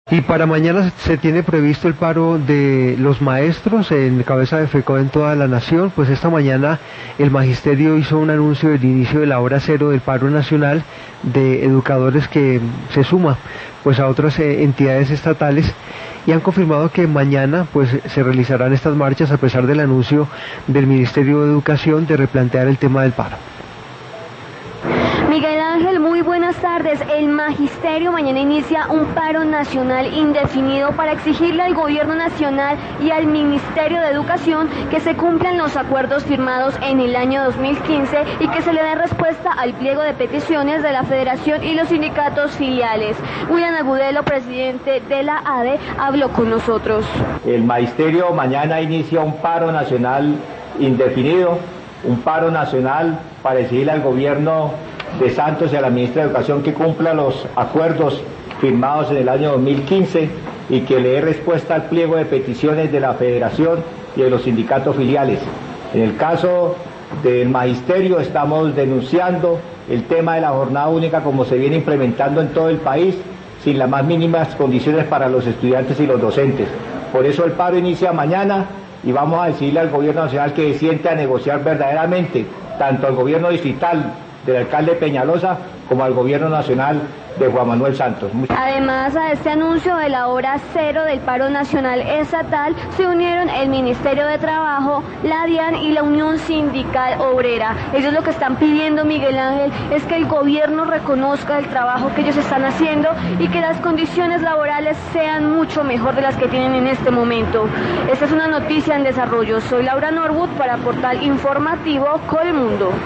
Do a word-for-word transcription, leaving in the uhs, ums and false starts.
Y para mañana se tiene previsto el paro de los maestros en cabeza de FECO en toda la nación. Pues esta mañana el magisterio hizo un anuncio del inicio de la hora cero del paro nacional de educadores que se suma pues a otras eh, entidades estatales, y han confirmado que mañana pues se realizarán estas marchas a pesar del anuncio del Ministerio de Educación de replantear el tema del paro. Miguel Ángel, muy buenas tardes. El magisterio mañana inicia un paro nacional indefinido para exigirle al gobierno nacional y al Ministerio de Educación que se cumplan los acuerdos firmados en el año dos mil quince y que se le dé respuesta al pliego de peticiones de la Federación y los sindicatos filiales. William Agudelo, presidente de la A D E, habló con nosotros. El magisterio mañana inicia un paro nacional indefinido, un paro nacional para exigirle al gobierno de Santos y a la ministra de Educación que cumpla los acuerdos firmados en el año dos mil quince y que le dé respuesta al pliego de peticiones de la Federación y de los sindicatos filiales. En el caso del magisterio estamos denunciando el tema de la jornada única como se viene implementando en todo el país, sin las más mínimas condiciones para los estudiantes y los docentes. Por eso el paro inicia mañana y vamos a decirle al gobierno nacional que se siente a negociar verdaderamente, tanto al gobierno distrital del alcalde Peñalosa como al gobierno nacional de Juan Manuel Santos. Además a este anuncio de la hora cero del paro nacional estatal se unieron el Ministerio de Trabajo, la DIAN y la Unión Sindical Obrera. Ellos lo que están pidiendo, Miguel Ángel, es que el gobierno reconozca el trabajo que ellos están haciendo y que las condiciones laborales sean mucho mejor de las que tienen en este momento. Esta es una noticia en desarrollo. Soy Laura Norwood para Portal Informativo Colmundo.